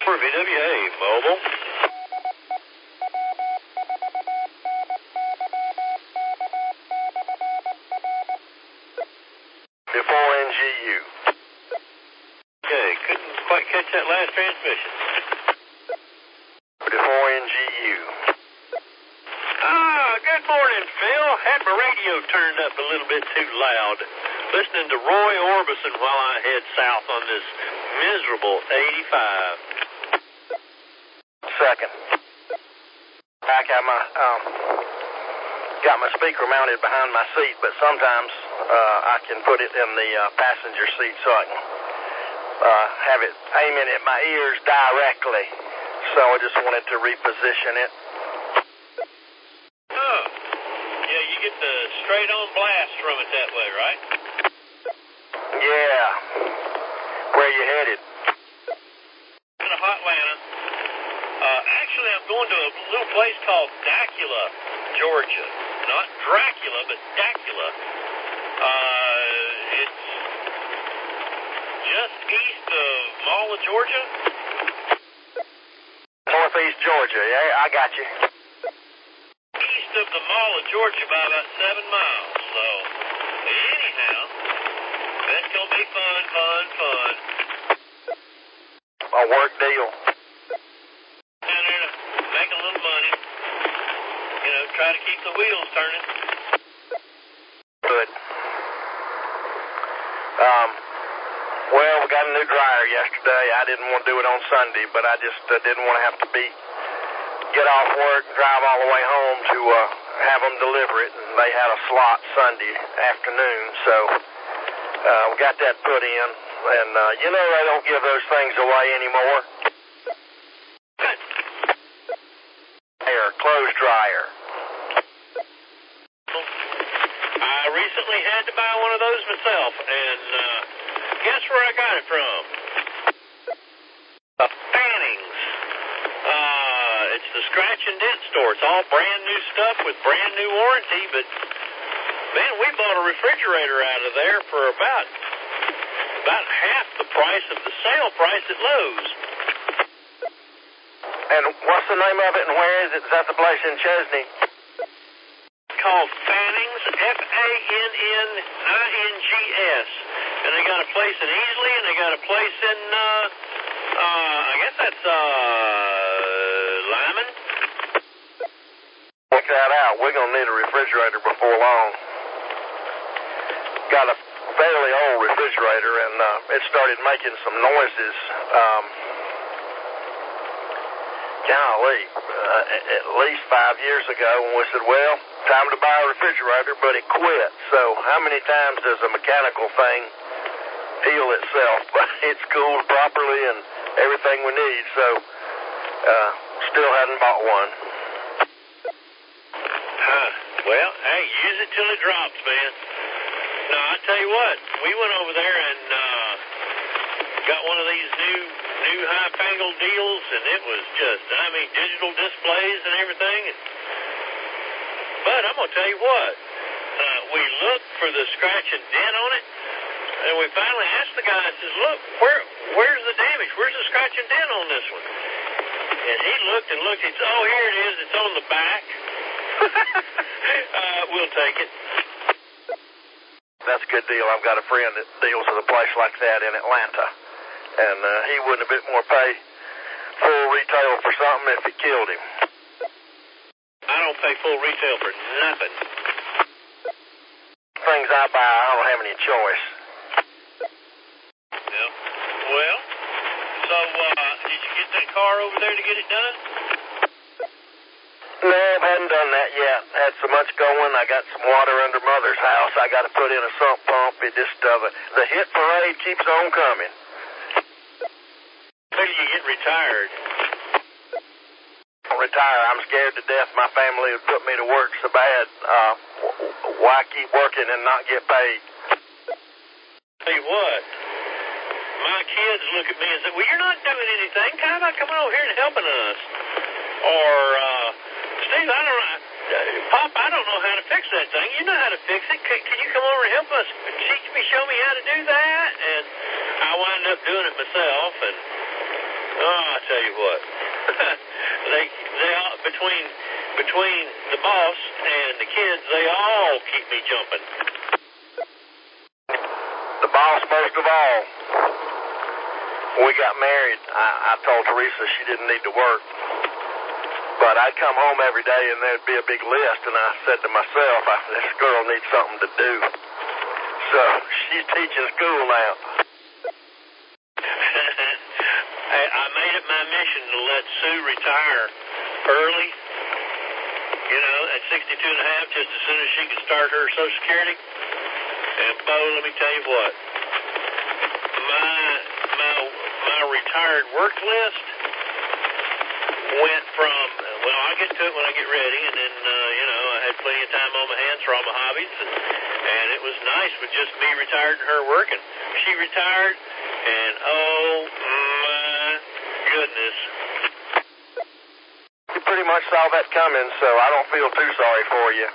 For VWA Mobile. Before NGU. Okay, couldn't quite catch that last transmission. Before NGU. Good morning, Phil. Had my radio turned up a little bit too loud. Listening to Roy Orbison while I head south on this miserable 85. Second. I got my speaker mounted behind my seat, but sometimes I can put it in the passenger seat so I can have it aiming at my ears directly. So I just wanted to reposition it. Oh, yeah, you get the straight-on blast from it that way, right? Yeah. Where you headed? To Hotlanta. Actually, I'm going to a little place called Dacula, Georgia. Not Dracula, but Dacula. It's just east of Malla, Georgia. Northeast Georgia, yeah, I got you. East of the Malla, Georgia, by about 7 miles. So, anyhow, that's going to be fun. A work deal. Down there to make a little money. You know, try to keep the wheels turning. Good. Well, we got a new dryer yesterday. I didn't want to do it on Sunday, but I just didn't want to have to get off work, drive all the way home to have them deliver it. And they had a slot Sunday afternoon, so we got that put in. And, you know, they don't give those things away anymore. Clothes dryer. I recently had to buy one of those myself, and guess where I got it from? Fannings. It's the scratch and dent store. It's all brand new stuff with brand new warranty, but man, we bought a refrigerator out of there for about half the price of the sale price at Lowe's. And what's the name of it and where is it? Is that the place in Chesney? It's called Fannings, F-A-N-N-I-N-G-S. And they got a place in Easley and they got a place in, I guess that's, Lyman. Check that out. We're going to need a refrigerator before long. Got a fairly old refrigerator and it started making some noises. Golly, at least 5 years ago when we said, well, time to buy a refrigerator, but it quit. So how many times does a mechanical thing heal itself? It's cooled properly and everything we need, so still hadn't bought one. Well, hey, use it till it drops, man. No, I tell you what, we went over there and got one of these new high-fangled deals, and it was just, digital displays and everything. But I'm going to tell you what, we looked for the scratch and dent on it, and we finally asked the guy, I says, look, where's the damage? Where's the scratch and dent on this one? And he looked and looked, he said, oh, here it is, it's on the back. We'll take it. That's a good deal. I've got a friend that deals with a place like that in Atlanta. And he wouldn't a bit more pay full retail for something if it killed him. I don't pay full retail for nothing. Things I buy, I don't have any choice. Yeah. Well, so did you get that car over there to get it done? No, I hadn't done that yet. Had so much going. I got some water under Mother's house. I got to put in a sump pump. It just the hit parade keeps on coming. Till you get retired. I'll retire. I'm scared to death my family would put me to work so bad. Why keep working and not get paid? Tell you what, my kids look at me and say, well, you're not doing anything. How about coming over here and helping us? Or, Steve, I don't know. Pop, I don't know how to fix that thing. You know how to fix it. Can you come over and help us? Teach me, show me how to do that? And I wind up doing it myself. And Oh, I tell you what, they all, between the boss and the kids, they all keep me jumping. The boss most of all. When we got married, I told Teresa she didn't need to work. But I'd come home every day and there'd be a big list, and I said to myself, this girl needs something to do. So she's teaching school now. I made it my mission to let Sue retire early, you know, at 62 and a half, just as soon as she could start her Social Security. And, Bo, let me tell you what, my retired work list went from, well, I'll get to it when I get ready, and then, you know, I had plenty of time on my hands for all my hobbies, and it was nice with just me retired and her working. She retired, and oh my goodness. You pretty much saw that coming, so I don't feel too sorry for you.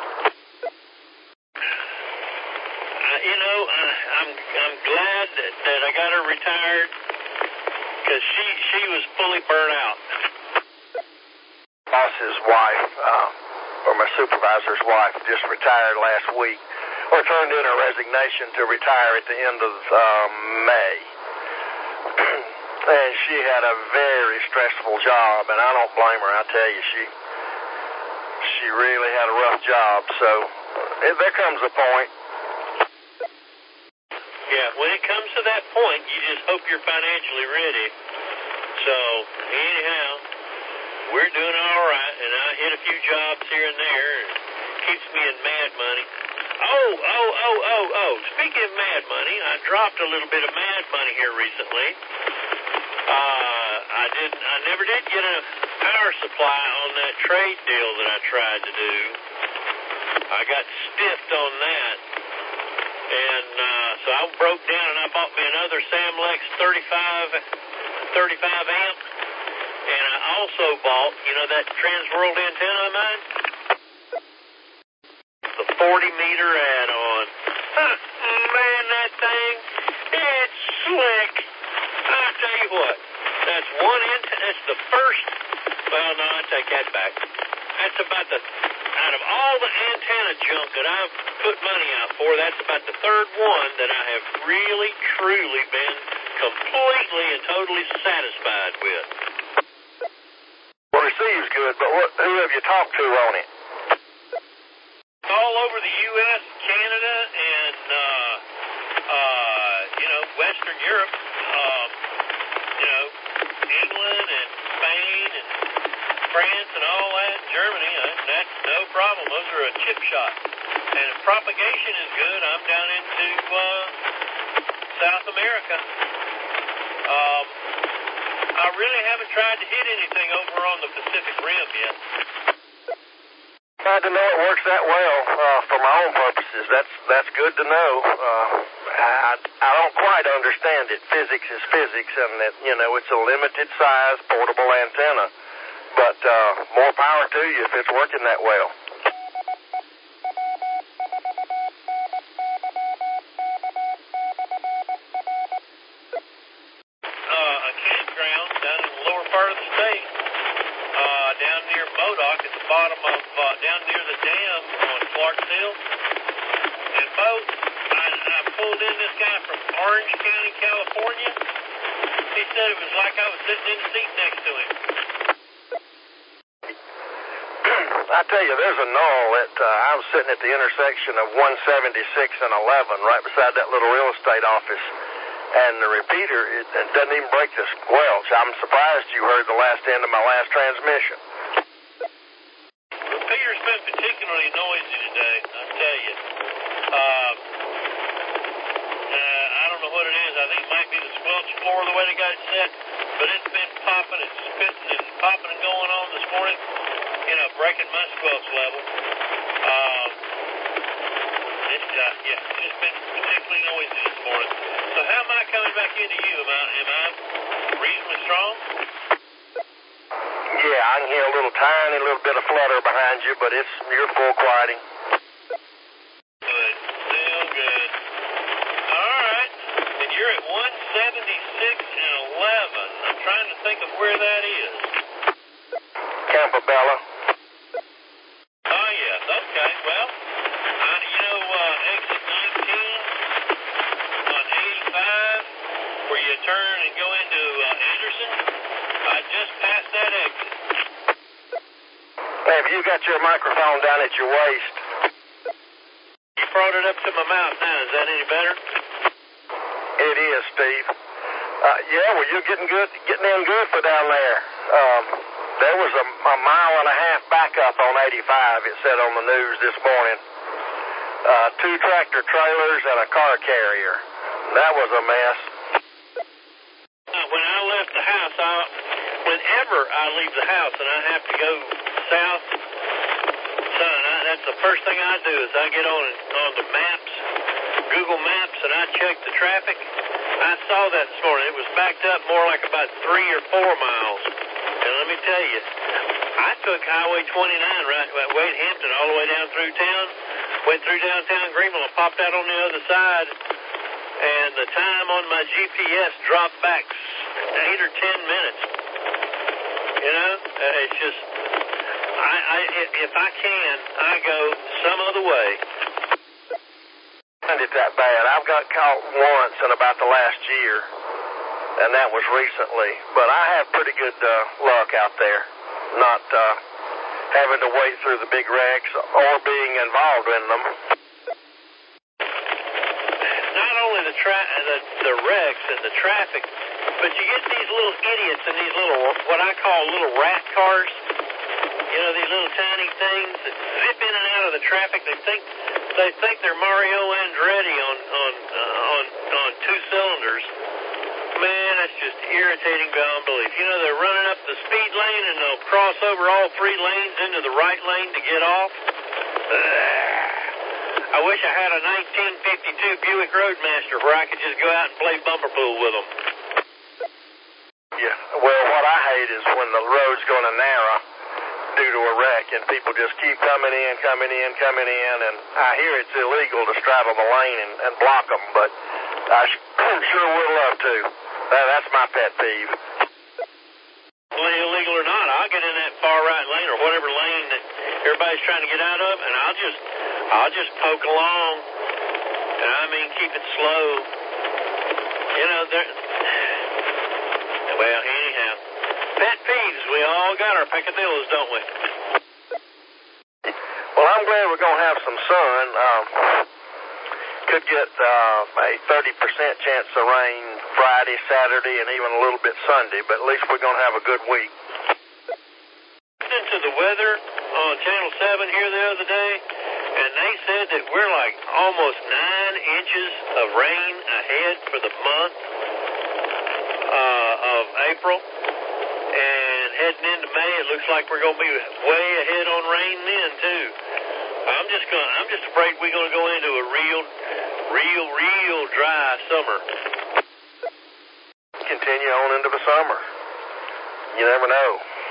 You know, I'm glad that I got her retired, because she was fully burnt out. Boss's wife, or my supervisor's wife, just retired last week, or turned in her resignation to retire at the end of May. And she had a very stressful job, and I don't blame her. I tell you, she really had a rough job. So there comes a point. Yeah, when it comes to that point, you just hope you're financially ready. So anyhow, we're doing all right, and I hit a few jobs here and there, and keeps me in mad money. Oh, speaking of mad money, I dropped a little bit of mad money here recently. I never did get a power supply on that trade deal that I tried to do. I got stiffed on that. And so I broke down and I bought me another Samlex 35 amp. And I also bought, you know, that Transworld antenna of mine? The 40-meter add-on. Man, that thing, it's slick. I'll tell you what, that's one antenna, that's the first, well, no, I take that back. That's about out of all the antenna junk that I've put money out for, that's about the third one that I have really, truly been completely and totally satisfied with. Well, receives good, but who have you talked to on it? All over the U.S., Canada, and, you know, Western Europe, you know, England and Spain and France and all that, Germany, that's no problem. Those are a chip shot. And if propagation is good, I'm down into South America. I really haven't tried to hit anything over on the Pacific Rim yet. Glad to know it works that well for my own purposes. That's good to know. I don't quite understand it. Physics is physics, and that, you know, it's a limited size portable antenna. But more power to you if it's working that well. A campground down in the lower part of the state, down near Modoc at the bottom of, down near the dam on Clark's Hill. And both, I pulled in this guy from Orange County, California. He said it was like I was sitting in the seat next to him. I tell you, there's a knoll at, I was sitting at the intersection of 176 and 11, right beside that little real estate office. And the repeater, it doesn't even break the squelch. I'm surprised you heard the last end of my last transmission. The repeater's been particularly noisy today, I tell you. I don't know what it is. I think it might be the squelch floor, the way they got it set. But it's been popping and spitting and popping and going on this morning. You know, breaking my squelch level. It's just been particularly noisy this morning. So how am I coming back into you? Am I reasonably strong? Yeah, I can hear a little bit of flutter behind you, but you're full quieting. Good. Still good. All right. And you're at 176 and 11. I'm trying to think of where that is? Campobello. Oh, yes. Okay. Well, exit 19 on 85, where you turn and go into Anderson. I just passed that exit. Hey, have you got your microphone down at your waist? You brought it up to my mouth now. Is that any better? It is, Steve. Yeah, well, you're getting in good for down there. There was a mile and a half backup on 85, it said on the news this morning. 2 tractor trailers and a car carrier. That was a mess. When I left the house, whenever I leave the house and I have to go south, son, that's the first thing I do is I get on the maps, Google Maps, and I check the traffic. I saw that this morning. It was backed up more like about 3 or 4 miles. And let me tell you, I took Highway 29 right at Wade Hampton all the way down through town, went through downtown Greenville and popped out on the other side, and the time on my GPS dropped back 8 or 10 minutes. You know, it's just, if I can, I go some other way. It that bad. I've got caught once in about the last year, and that was recently. But I have pretty good luck out there, not having to wade through the big wrecks or being involved in them. Not only the wrecks and the traffic, but you get these little idiots in these little, what I call little rat cars. You know, these little tiny things that zip in and out of the traffic. They think they're Mario Andretti on 2 cylinders. Man, that's just irritating beyond belief. You know, they're running up the speed lane and they'll cross over all 3 lanes into the right lane to get off. I wish I had a 1952 Buick Roadmaster where I could just go out and play bumper pool with them. Yeah, well, what I hate is when the road's going to narrow due to a wreck and people just keep coming in, and I hear it's illegal to straddle the lane and block them, but I sure would love to. That's my pet peeve. Illegal or not, I'll get in that far right lane or whatever lane that everybody's trying to get out of, and I'll just poke along, and I mean keep it slow. You know, well, anyhow, pet peeves, we all got our peccadillos, don't we? Well, I'm glad we're going to have some sun. Could get a 30% chance of rain Friday, Saturday, and even a little bit Sunday, but at least we're going to have a good week. Listening to the weather on Channel 7 here the other day, and they said that we're like almost 9 inches of rain ahead for the month of April, and heading into May, it looks like we're going to be way ahead on rain then too. I'm just afraid we're going to go into a real dry summer. Continue on into the summer. You never know.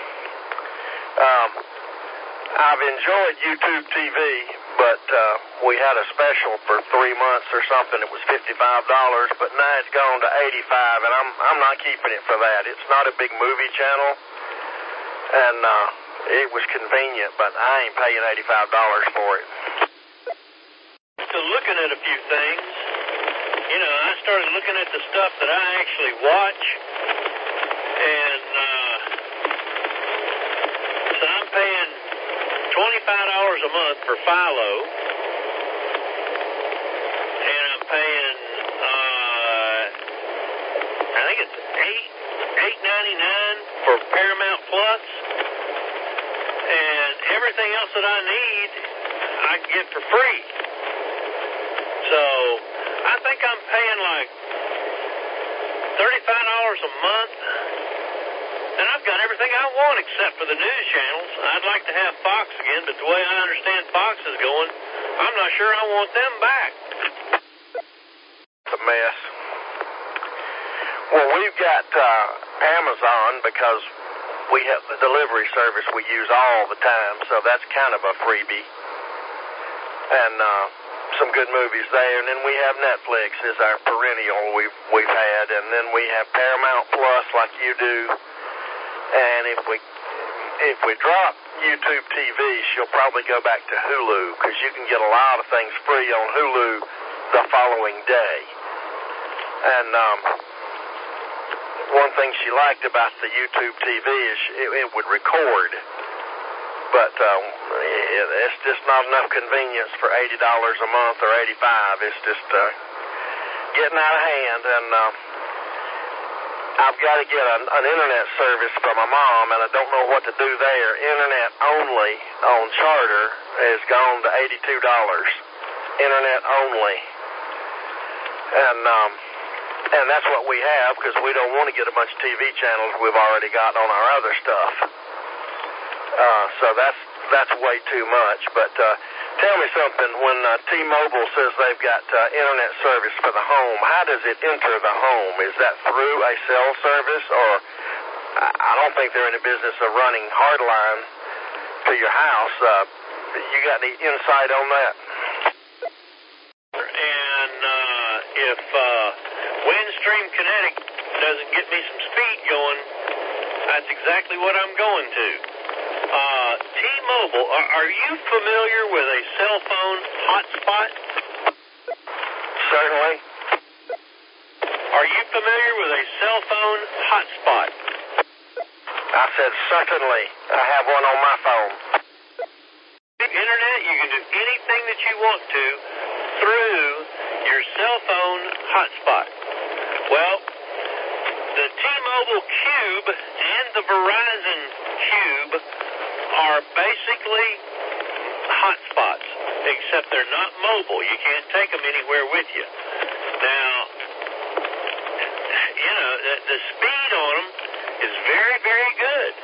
I've enjoyed YouTube TV, but we had a special for 3 months or something. It was $55, but now it's gone to $85, and I'm not keeping it for that. It's not a big movie channel, and it was convenient, but I ain't paying $85 for it. So looking at a few things, you know, I started looking at the stuff that I actually watch, and so I'm paying $25 a month for Philo, and I'm paying I think it's $8.99 for Paramount Plus, and everything else that I need I can get for free. So I think I'm paying like $35 a month, and I've got everything I want except for the news channels. I'd like to have Fox again, but the way I understand Fox is going, I'm not sure I want them back. It's a mess. Well, we've got Amazon because we have the delivery service we use all the time, so that's kind of a freebie. And some good movies there, and then we have Netflix as our perennial we've had, and then we have Paramount Plus like you do, And if we drop YouTube TV, she'll probably go back to Hulu, because you can get a lot of things free on Hulu the following day. And one thing she liked about the YouTube TV is it would record, but it's just not enough convenience for $80 a month or $85. It's just getting out of hand, and I've got to get an internet service for my mom, and I don't know what to do there. Internet only on Charter has gone to $82. Internet only. And that's what we have, because we don't want to get a bunch of TV channels we've already got on our other stuff. So that's way too much. But tell me something, when T-Mobile says they've got internet service for the home, how does it enter the home? Is that through a cell service, or I don't think they're in the business of running hardline to your house. You got any insight on that? And if Windstream Kinetic doesn't get me some speed going, that's exactly what I'm going to. T-Mobile, are you familiar with a cell phone hotspot? Certainly. Are you familiar with a cell phone hotspot? I said certainly. I have one on my phone. Internet, you can do anything that you want to through your cell phone hotspot. Well, the T-Mobile Cube and the Verizon Cube are basically hotspots, except they're not mobile. You can't take them anywhere with you. Now, you know, the speed on them is very, very good.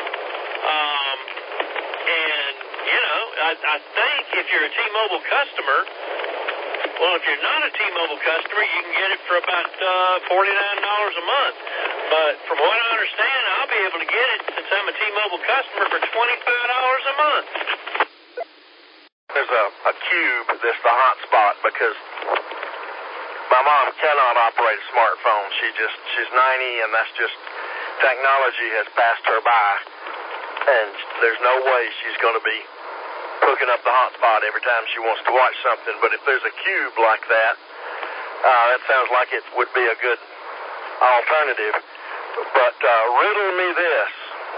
And, you know, I think if you're a T-Mobile customer, well, if you're not a T-Mobile customer, you can get it for about $49 a month. But from what I understand, I'll be able to get it, since I'm a T-Mobile customer, for $25 a month. There's a Cube that's the hotspot, because my mom cannot operate a smartphone. She's 90, and that's just, technology has passed her by, and there's no way she's going to be hooking up the hotspot every time she wants to watch something. But if there's a Cube like that, that sounds like it would be a good alternative. But riddle me this.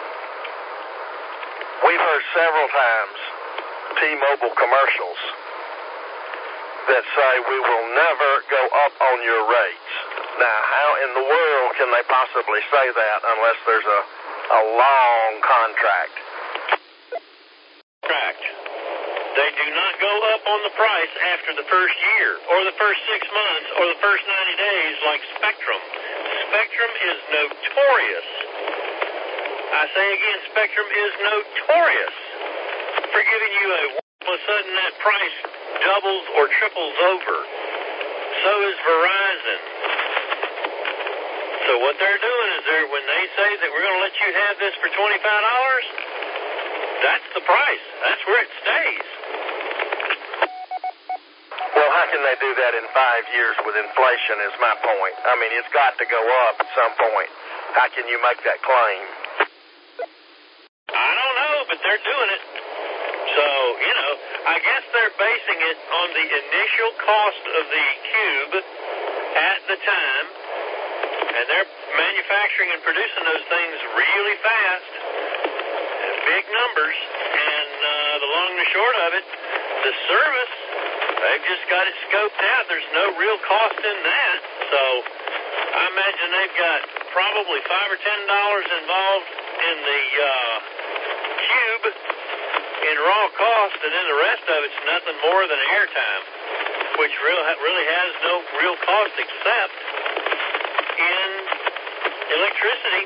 We've heard several times T-Mobile commercials that say we will never go up on your rates. Now, how in the world can they possibly say that unless there's a long contract? Correct. They do not go up on the price after the first year, or the first 6 months, or the first 90 days like Spectrum. Spectrum is notorious. I say again, Spectrum is notorious for giving you all of a sudden that price doubles or triples over. So is Verizon. So what they're doing is when they say that we're going to let you have this for $25, that's the price. That's where it stays. Well, how can they do that in 5 years with inflation is my point. I mean, it's got to go up at some point. How can you make that claim? I don't know, but they're doing it. So, you know, I guess they're basing it on the initial cost of the Cube at the time, and they're manufacturing and producing those things really fast, big numbers, and the long and the short of it, the service, they've just got it scoped out. There's no real cost in that, so I imagine they've got probably $5 or $10 involved in the Cube in raw cost, and then the rest of it's nothing more than airtime, which really has no real cost except in electricity.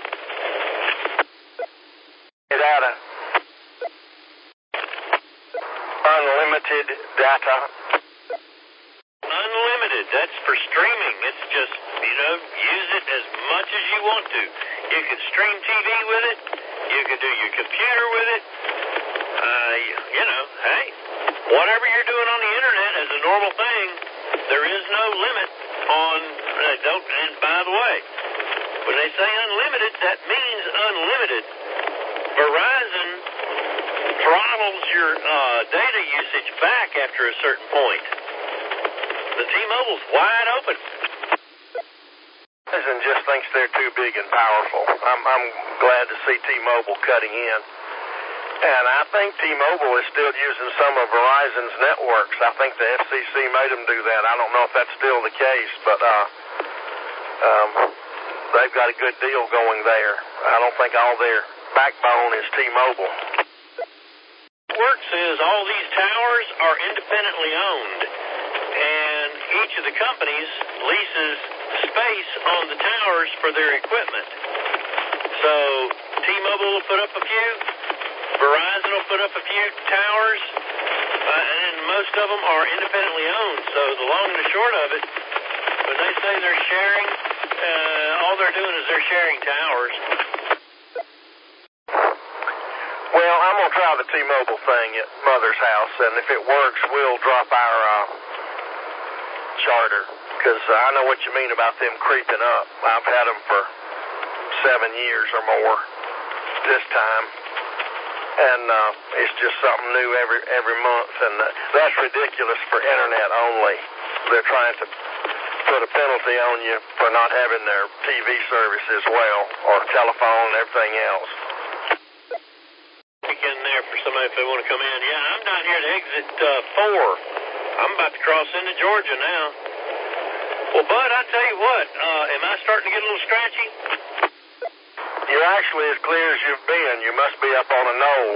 Data. Unlimited data. Unlimited. That's for streaming. It's just, you know, use it as much as you want to. You can stream TV with it. You can do your computer with it. You know, hey, whatever you're doing on the internet is a normal thing. There is no limit on, and by the way, when they say unlimited, that means unlimited. Verizon throttles your data usage back after a certain point. The T-Mobile's wide open. Verizon just thinks they're too big and powerful. I'm glad to see T-Mobile cutting in. And I think T-Mobile is still using some of Verizon's networks. I think the FCC made them do that. I don't know if that's still the case, but they've got a good deal going there. I don't think all their backbone is T-Mobile. What works is all these towers are independently owned, and each of the companies leases space on the towers for their equipment. So T-Mobile will put up a few, Verizon will put up a few towers, and most of them are independently owned. So the long and the short of it, when they say they're sharing, all they're doing is they're sharing towers. Well, I'm going to try the T-Mobile thing at Mother's house, and if it works, we'll drop our charter, because I know what you mean about them creeping up. I've had them for 7 years or more this time, and it's just something new every month, and that's ridiculous for internet only. They're trying to put a penalty on you for not having their TV service as well, or telephone and everything else. In there for somebody if they want to come in. Yeah, I'm down here at exit 4. I'm about to cross into Georgia now. Well, Bud, I tell you what, am I starting to get a little scratchy? You're actually as clear as you've been. You must be up on a knoll.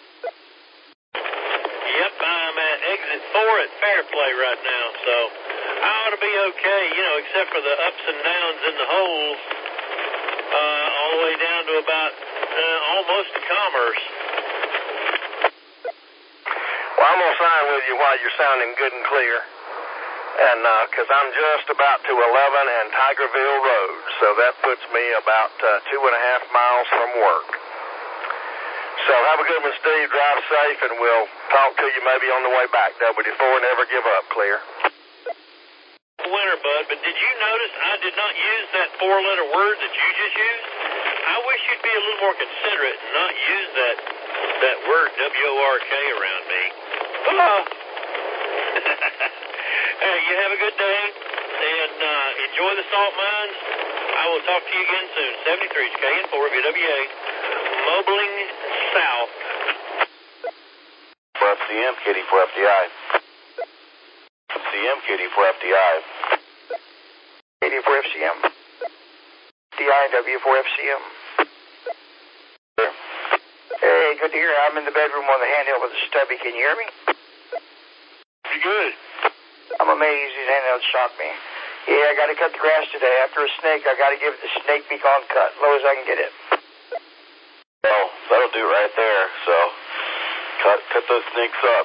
Yep, I'm at exit 4 at Fairplay right now, so I ought to be okay, except for the ups and downs in the holes, all the way down to about almost to Commerce. Well, I'm going to sign with you while you're sounding good and clear. And because I'm just about to 11 and Tigerville Road, so that puts me about 2.5 miles from work. So have a good one, Steve. Drive safe, and we'll talk to you maybe on the way back. WD4, never give up, clear. Winter, Bud, but did you notice I did not use that 4-letter word that you just used? I wish you'd be a little more considerate and not use that word W-O-R-K around me. Hey, you have a good day, and enjoy the salt mines. I will talk to you again soon. 73 KN4 VWA, Mobiling South. For FCM, Kitty for FDI. FCM, Kitty for FDI. Kitty for FCM. DIW for FCM. Hey, good to hear. I'm in the bedroom on the handheld with the stubby. Can you hear me? You good? I'm amazed these handhelds shock me. Yeah, I got to cut the grass today. After a snake, I got to give it the snake beak on cut, low as I can get it. Well, that'll do right there. So, cut those snakes up,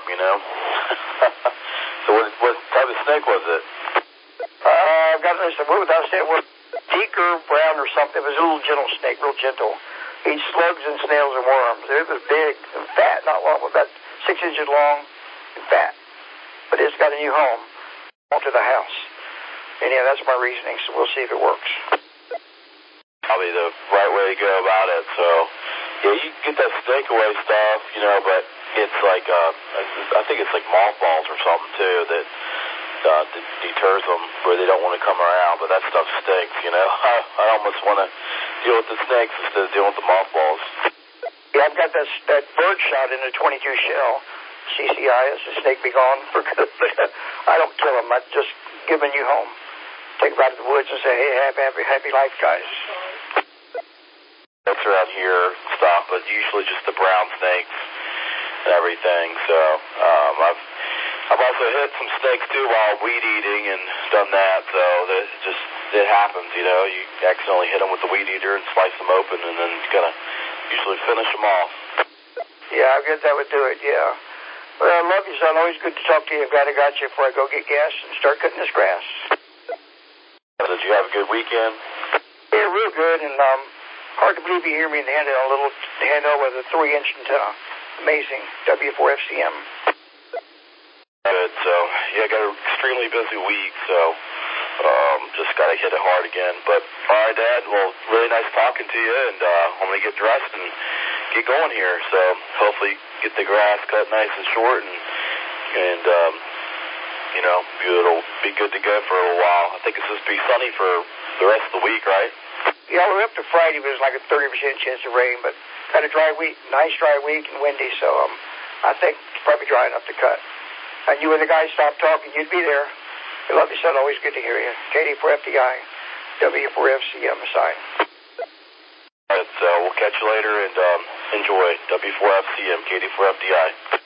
So what type of snake was it? I've got this. What I said was deeker brown or something. It was a little gentle snake, real gentle. Eats slugs and snails and worms. It was big and fat, not long, about 6 inches long and fat. But it's got a new home onto the house. And yeah, that's my reasoning, so we'll see if it works. Probably the right way to go about it. So, yeah, you can get that snake away stuff, but it's like, I think it's like mothballs or something, too, that deters them where they don't want to come around. But that stuff stinks, I almost want to deal with the snakes instead of dealing with the mothballs. Yeah, I've got that bird shot in a .22 shell. CCI is a snake be gone for good. I don't kill them. I just give them a new home. Take them out of the woods and say, hey, happy life, guys. That's around here stuff, but usually just the brown snakes and everything. So I've also hit some snakes too while weed eating and done that. So it happens, You accidentally hit them with the weed eater and slice them open, and then you gotta usually finish them off. Yeah, I guess that would do it. Yeah. Well, I love you, son. Always good to talk to you. I'm glad I got you before I go get gas and start cutting this grass. Did you have a good weekend? Yeah, real good, and hard to believe you hear me in the handheld, a little handheld with a 3-inch antenna. Amazing. W4FCM. Good. So, yeah, I got an extremely busy week, so just got to hit it hard again. But, all right, Dad, well, really nice talking to you, and I'm going to get dressed and get going here. So hopefully get the grass cut nice and short, and it'll be good to go for a little while. I think it's supposed to be sunny for the rest of the week, right? Yeah, we're up to Friday, but it's like a 30% chance of rain, but had a dry week, nice dry week and windy, so I think it's probably dry enough to cut. And you and the guys stopped talking, you'd be there. We love you, son. Always good to hear you. KD4FDI, W4FCM aside. All right, so we'll catch you later, and enjoy W4FCM, KD4FDI.